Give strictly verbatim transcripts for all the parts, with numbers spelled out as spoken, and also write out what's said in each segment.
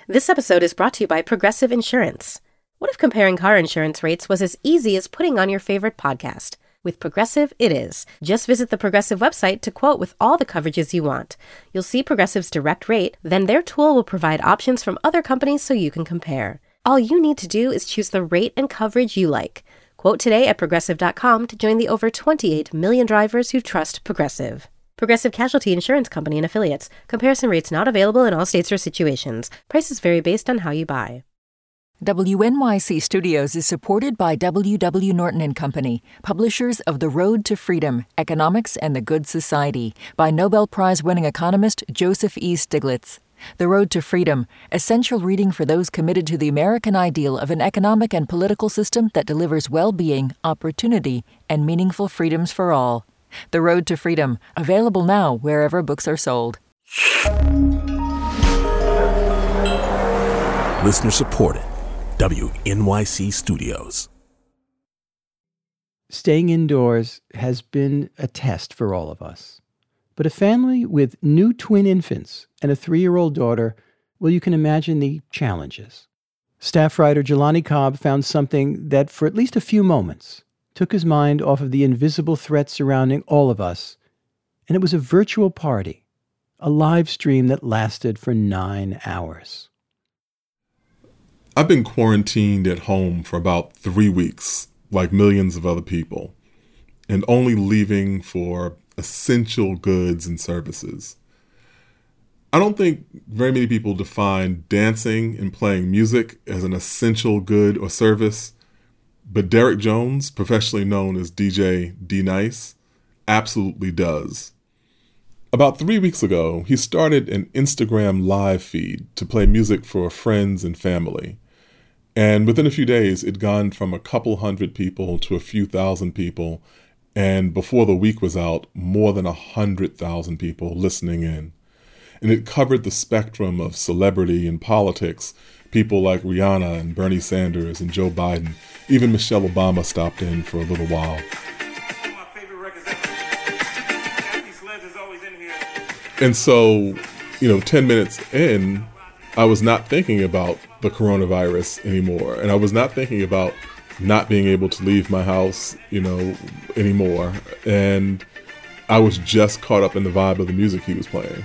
This episode is brought to you by Progressive Insurance. What if comparing car insurance rates was as easy as putting on your favorite podcast? With Progressive, it is. Just visit the Progressive website to quote with all the coverages you want. You'll see Progressive's direct rate, then their tool will provide options from other companies so you can compare. All you need to do is choose the rate and coverage you like. Quote today at progressive dot com to join the over twenty-eight million drivers who trust Progressive. Progressive Casualty Insurance Company and Affiliates. Comparison rates not available in all states or situations. Prices vary based on how you buy. W N Y C Studios is supported by W W. Norton and Company, publishers of The Road to Freedom, Economics and the Good Society, by Nobel Prize-winning economist Joseph E. Stiglitz. The Road to Freedom, essential reading for those committed to the American ideal of an economic and political system that delivers well-being, opportunity, and meaningful freedoms for all. The Road to Freedom, available now wherever books are sold. Listener supported. W N Y C Studios. Staying indoors has been a test for all of us. But a family with new twin infants and a three-year-old daughter, well, you can imagine the challenges. Staff writer Jelani Cobb found something that, for at least a few moments, took his mind off of the invisible threat surrounding all of us, and it was a virtual party, a live stream that lasted for nine hours. I've been quarantined at home for about three weeks, like millions of other people, and only leaving for essential goods and services. I don't think very many people define dancing and playing music as an essential good or service, but Derek Jones, professionally known as D J D-Nice, absolutely does. About three weeks ago, he started an Instagram live feed to play music for friends and family. And within a few days, it'd gone from a couple hundred people to a few thousand people. And before the week was out, more than a hundred thousand people listening in. And it covered the spectrum of celebrity and politics. People like Rihanna and Bernie Sanders and Joe Biden. Even Michelle Obama stopped in for a little while. And so, you know, ten minutes in, I was not thinking about the coronavirus anymore. And I was not thinking about not being able to leave my house, you know, anymore. And I was just caught up in the vibe of the music he was playing.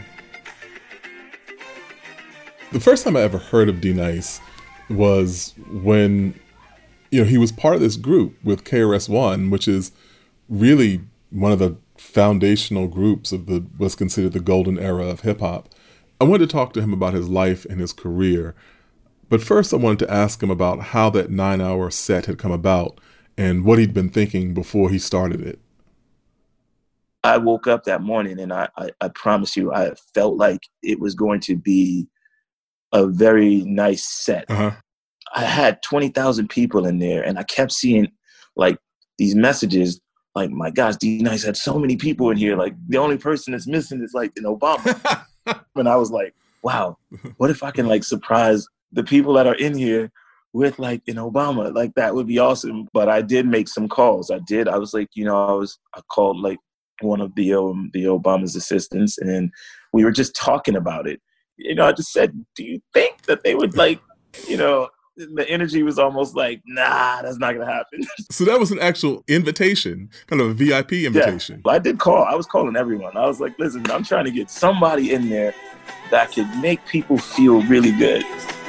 The first time I ever heard of D-Nice was when, you know, he was part of this group with K R S One, which is really one of the foundational groups of the what's considered the golden era of hip hop. I wanted to talk to him about his life and his career. But first I wanted to ask him about how that nine-hour set had come about and what he'd been thinking before he started it. I woke up that morning and I, I, I promise you, I felt like it was going to be a very nice set. Uh-huh. I had twenty thousand people in there and I kept seeing like these messages like, my gosh, D-Nice had so many people in here. Like the only person that's missing is like an Obama. And I was like, wow, what if I can like surprise the people that are in here with like an Obama? Like that would be awesome. But I did make some calls. I did. I was like, you know, I was, I called like one of the, um, the Obama's assistants and we were just talking about it. You know, I just said, do you think that they would like, you know, the energy was almost like, nah, that's not going to happen. So that was an actual invitation, kind of a V I P invitation. Yeah, I did call. I was calling everyone. I was like, listen, I'm trying to get somebody in there that could make people feel really good.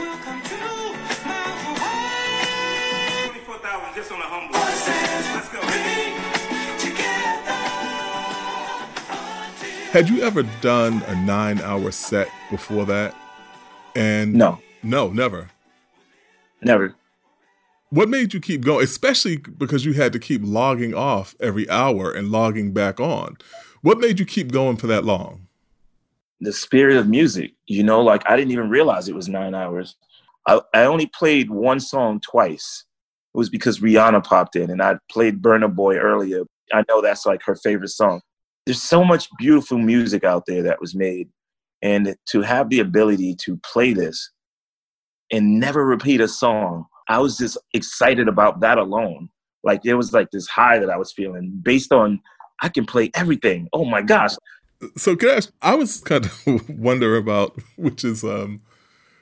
Had you ever done a nine-hour set before that? And no. No, never. Never. What made you keep going, especially because you had to keep logging off every hour and logging back on? What made you keep going for that long? The spirit of music, you know, like I didn't even realize it was nine hours. I, I only played one song twice. It was because Rihanna popped in and I played Burna Boy earlier. I know that's like her favorite song. There's so much beautiful music out there that was made. And to have the ability to play this and never repeat a song, I was just excited about that alone. Like there was like this high that I was feeling based on I can play everything. Oh my gosh. So can I ask, I was kind of wonder about, which is, um,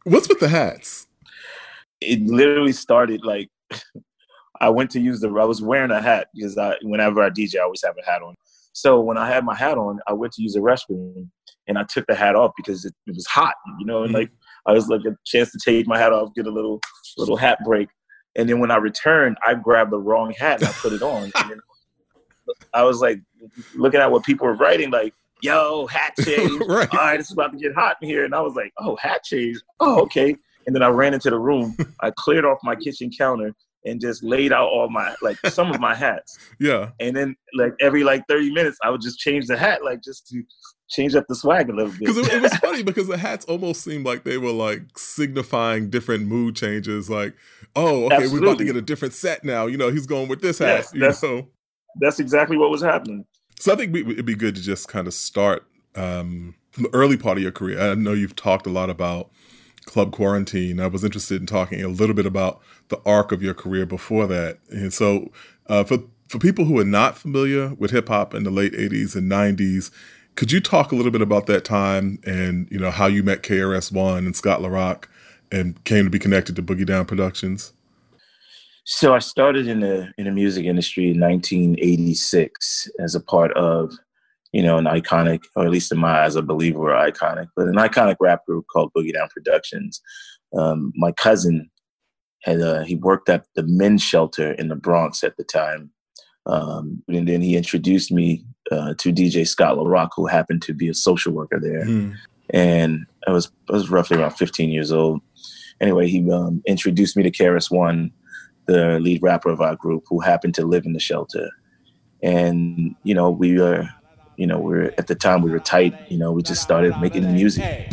What's with the hats? It literally started like, I went to use the, I was wearing a hat because I, whenever I D J, I always have a hat on. So when I had my hat on, I went to use the restroom and I took the hat off because it, it was hot, you know, and mm-hmm. like I was like a chance to take my hat off, get a little little hat break. And then when I returned, I grabbed the wrong hat and I put it on. And then I was like looking at what people were writing, like, yo, hat change. Right. All right, it's about to get hot in here. And I was like, oh, hat change. Oh, okay. And then I ran into the room. I cleared off my kitchen counter and just laid out all my, like some of my hats. Yeah. And then like every like thirty minutes, I would just change the hat, like just to change up the swag a little bit. Because it, it was funny because the hats almost seemed like they were like signifying different mood changes. Like, oh, okay, Absolutely. We're about to get a different set now. You know, he's going with this hat. Yes, you that's, know? That's exactly what was happening. So I think we, it'd be good to just kind of start um, from the early part of your career. I know you've talked a lot about Club Quarantine. I was interested in talking a little bit about the arc of your career before that. And so uh, for for people who are not familiar with hip hop in the late eighties and nineties, could you talk a little bit about that time and, you know, how you met K R S One and Scott LaRock and came to be connected to Boogie Down Productions? So I started in the in the music industry in nineteen eighty-six as a part of, you know, an iconic, or at least in my eyes, I believe we're iconic, but an iconic rap group called Boogie Down Productions. Um, my cousin had, uh, he worked at the men's shelter in the Bronx at the time. Um, and then he introduced me uh, to D J Scott LaRock, who happened to be a social worker there. Mm. And I was, I was roughly around fifteen years old. Anyway, he um, introduced me to K R S One, the lead rapper of our group, who happened to live in the shelter. And, you know, we were, you know, we were, at the time we were tight, you know, we just started making music.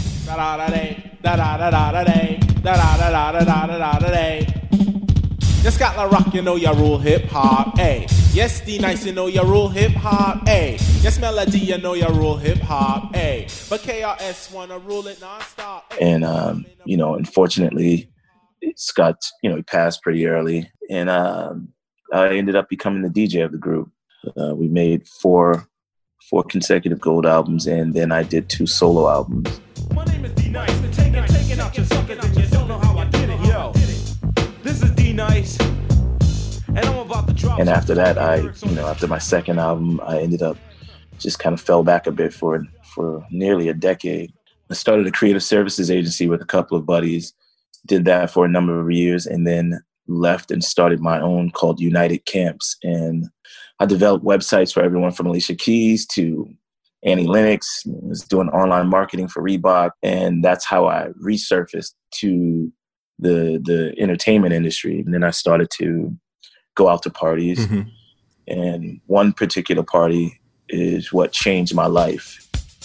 Just got LaRock, you know you rule hip hop, ayy. Yes, D Nice, you know you rule hip hop, ayy. Yes, Melody, you know you rule hip hop, ayy. But K R S wanna rule it nonstop. And um, you know, unfortunately, Scott, you know, he passed pretty early, and um, I ended up becoming the D J of the group. Uh, we made four, four consecutive gold albums, and then I did two solo albums. My name is D Nice. Taking, taking out your suckers, and you don't know how I did it, yo. This is D Nice, and I'm about to drop. And after that, I, you know, after my second album, I ended up just kind of fell back a bit for for nearly a decade. I started a creative services agency with a couple of buddies. Did that for a number of years, and then left and started my own called United Camps. And I developed websites for everyone from Alicia Keys to Annie Lennox. I was doing online marketing for Reebok, and that's how I resurfaced to the the entertainment industry. And then I started to go out to parties, mm-hmm. and one particular party is what changed my life.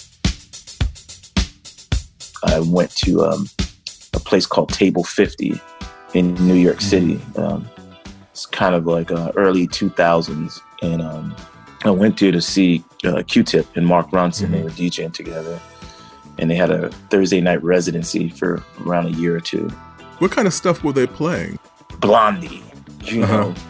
I went to um, a place called Table fifty in New York City. Um, it's kind of like uh, early two thousands. And um, I went there to see uh, Q-Tip and Mark Ronson. Mm-hmm. They were DJing together. And they had a Thursday night residency for around a year or two. What kind of stuff were they playing? Blondie, you uh-huh. know.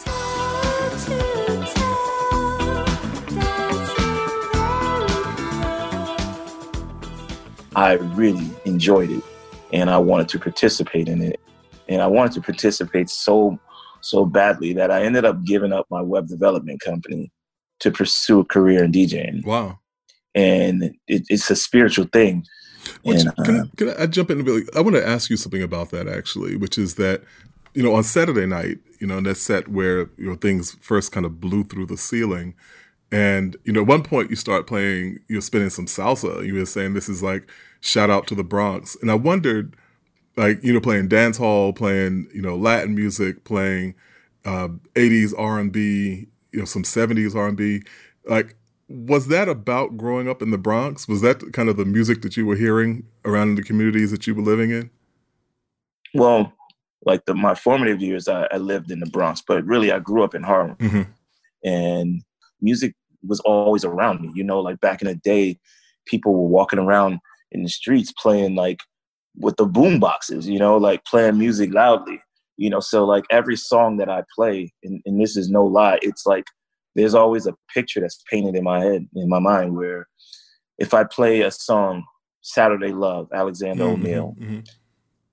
I really enjoyed it, and I wanted to participate in it. And I wanted to participate so, so badly that I ended up giving up my web development company to pursue a career in DJing. Wow. And it, it's a spiritual thing. Which, and, uh, can, I, can I jump in a bit? I want to ask you something about that, actually, which is that, you know, on Saturday night, you know, in that set where, you know, things first kind of blew through the ceiling. And, you know, at one point you start playing, you're spinning some salsa. You were saying this is like shout out to the Bronx. And I wondered, like, you know, playing dance hall, playing, you know, Latin music, playing uh, eighties R and B, you know, some seventies R and B. Like, was that about growing up in the Bronx? Was that kind of the music that you were hearing around in the communities that you were living in? Well, like the, my formative years, I, I lived in the Bronx, but really I grew up in Harlem. Mm-hmm. And music was always around me. You know, like back in the day, people were walking around in the streets playing like with the boom boxes, you know, like playing music loudly, you know, so like every song that I play, and, and this is no lie, it's like there's always a picture that's painted in my head, in my mind, where if I play a song, Saturday Love, Alexander mm-hmm, O'Neal, mm-hmm.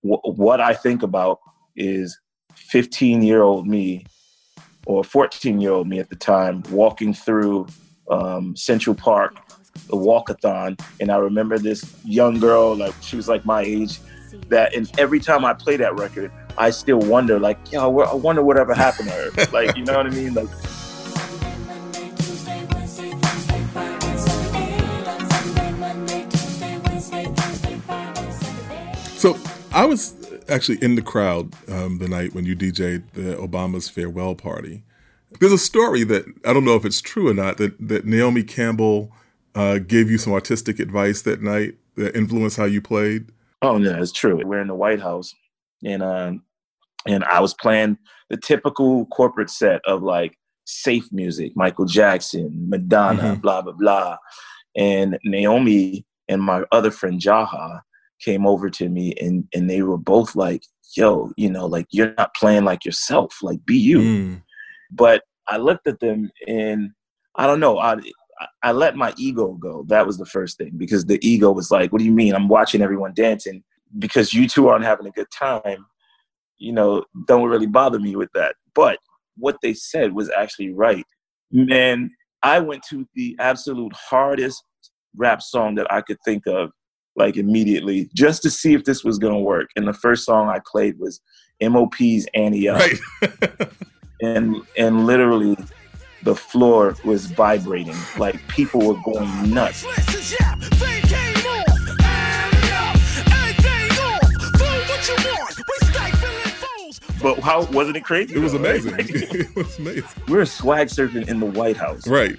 w- what I think about is fifteen-year-old me or fourteen-year-old me at the time walking through um, Central Park, the walkathon, and I remember this young girl, like she was like my age, that, and every time I play that record, I still wonder, like, yo, I wonder whatever happened to her. Like, you know what I mean? Like. So I was actually in the crowd um, the night when you D J'd the Obama's farewell party. There's a story that, I don't know if it's true or not, that, that Naomi Campbell uh, gave you some artistic advice that night that influenced how you played. Oh, no, it's true. We're in the White House, and um, and I was playing the typical corporate set of like safe music, Michael Jackson, Madonna, mm-hmm. blah, blah, blah. And Naomi and my other friend Jaha came over to me, and, and they were both like, yo, you know, like, you're not playing like yourself, like, be you. Mm. But I looked at them and I don't know, I, I let my ego go. That was the first thing, because the ego was like, what do you mean? I'm watching everyone dancing because you two aren't having a good time. You know, don't really bother me with that. But what they said was actually right. Man, I went to the absolute hardest rap song that I could think of, like immediately, just to see if this was going to work. And the first song I played was M O P's Annie Up. Right. and and literally the floor was vibrating. Like, people were going nuts. But how, wasn't it crazy? It was amazing. It was amazing. We're swag surfing in the White House. Right.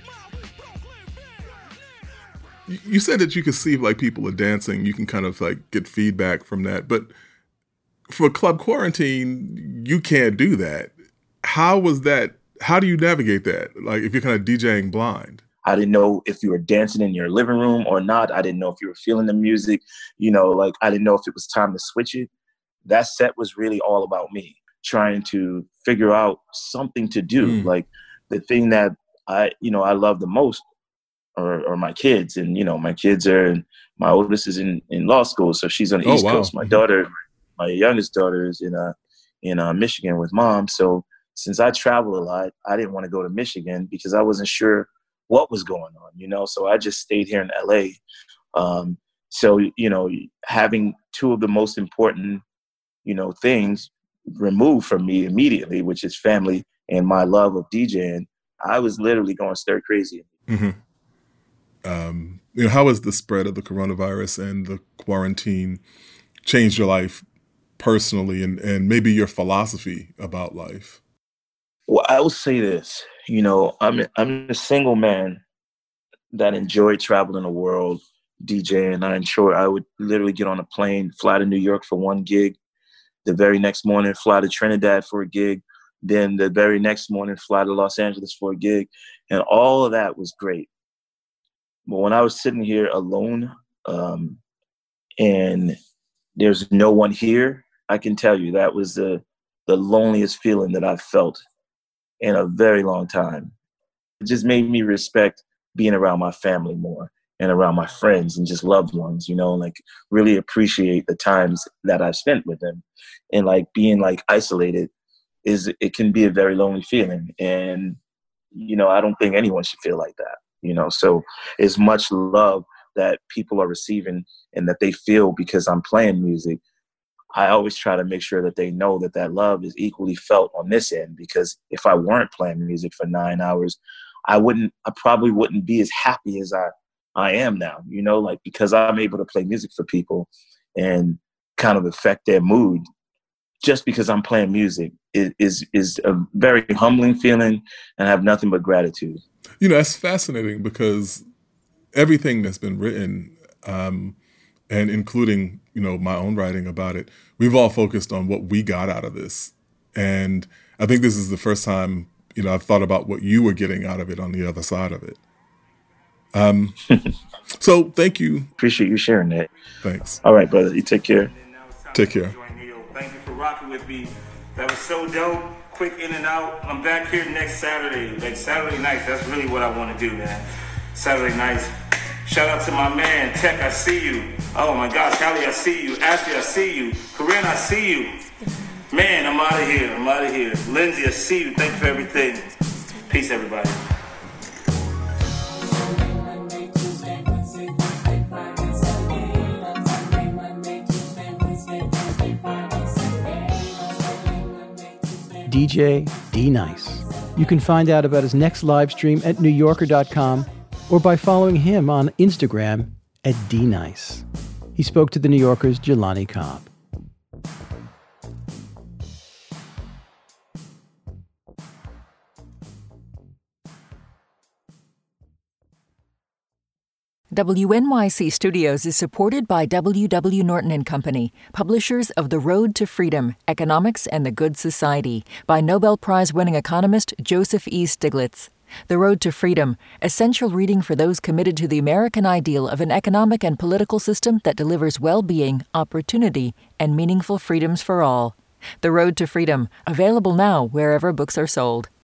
You said that you could see if like people are dancing, you can kind of like get feedback from that. But for Club Quarantine, you can't do that. How was that? How do you navigate that? Like, if you're kind of DJing blind? I didn't know if you were dancing in your living room or not. I didn't know if you were feeling the music. You know, like, I didn't know if it was time to switch it. That set was really all about me trying to figure out something to do. Mm. Like, the thing that I, you know, I love the most Or, or my kids. And, you know, my kids are, my oldest is in, in law school, so she's on the oh, East wow. Coast. My daughter, my youngest daughter is in uh, in uh, Michigan with mom. So since I travel a lot, I didn't want to go to Michigan because I wasn't sure what was going on, you know? So I just stayed here in L A. Um, so, you know, having two of the most important, you know, things removed from me immediately, which is family and my love of DJing, I was literally going stir crazy. Mm-hmm. Um, you know, how has the spread of the coronavirus and the quarantine changed your life personally and, and maybe your philosophy about life? Well, I will say this, you know, I'm, I'm a single man that enjoyed traveling the world, DJing. I enjoy, I would literally get on a plane, fly to New York for one gig. The very next morning, fly to Trinidad for a gig. Then the very next morning, fly to Los Angeles for a gig. And all of that was great. But when I was sitting here alone um, and there's no one here, I can tell you that was the, the loneliest feeling that I've felt in a very long time. It just made me respect being around my family more and around my friends and just loved ones, you know, like really appreciate the times that I've spent with them. And like being like isolated is, it can be a very lonely feeling. And, you know, I don't think anyone should feel like that. You know, so as much love that people are receiving and that they feel because I'm playing music, I always try to make sure that they know that that love is equally felt on this end. Because if I weren't playing music for nine hours, I wouldn't, I probably wouldn't be as happy as I, I am now, you know, like, because I'm able to play music for people and kind of affect their mood just because I'm playing music is, is, is a very humbling feeling, and I have nothing but gratitude. You know, that's fascinating because everything that's been written, um, and including, you know, my own writing about it, we've all focused on what we got out of this. And I think this is the first time, you know, I've thought about what you were getting out of it on the other side of it. Um, so thank you. Appreciate you sharing that. Thanks. All right, brother. You take care. Take care. Thank you for rocking with me. That was so dope. Quick in and out. I'm back here next Saturday. Like Saturday nights, that's really what I want to do, man. Saturday nights, Shout out to my man, Tech, I see you. Oh my gosh, Hallie, I see you. Ashley, I see you. Corinne, I see you. Man, I'm out of here. I'm out of here. Lindsay, I see you. Thank you for everything. Peace, everybody. D J D-Nice. You can find out about his next live stream at new yorker dot com or by following him on Instagram at D-Nice. He spoke to the New Yorker's Jelani Cobb. W N Y C Studios is supported by W W. Norton and Company, publishers of The Road to Freedom, Economics and the Good Society, by Nobel Prize-winning economist Joseph E. Stiglitz. The Road to Freedom, essential reading for those committed to the American ideal of an economic and political system that delivers well-being, opportunity, and meaningful freedoms for all. The Road to Freedom, available now wherever books are sold.